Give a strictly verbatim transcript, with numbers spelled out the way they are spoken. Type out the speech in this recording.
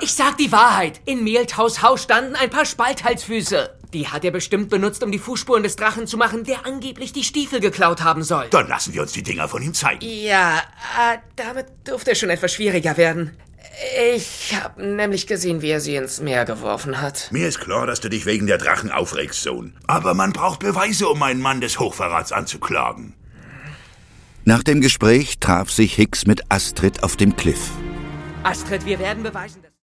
Ich sag die Wahrheit. In Mehltaus Haus standen ein paar Spalthalsfüße. Die hat er bestimmt benutzt, um die Fußspuren des Drachen zu machen, der angeblich die Stiefel geklaut haben soll. Dann lassen wir uns die Dinger von ihm zeigen. Ja, äh, damit dürfte es schon etwas schwieriger werden. Ich habe nämlich gesehen, wie er sie ins Meer geworfen hat. Mir ist klar, dass du dich wegen der Drachen aufregst, Sohn. Aber man braucht Beweise, um einen Mann des Hochverrats anzuklagen. Nach dem Gespräch traf sich Hicks mit Astrid auf dem Kliff. Astrid, wir werden beweisen, dass...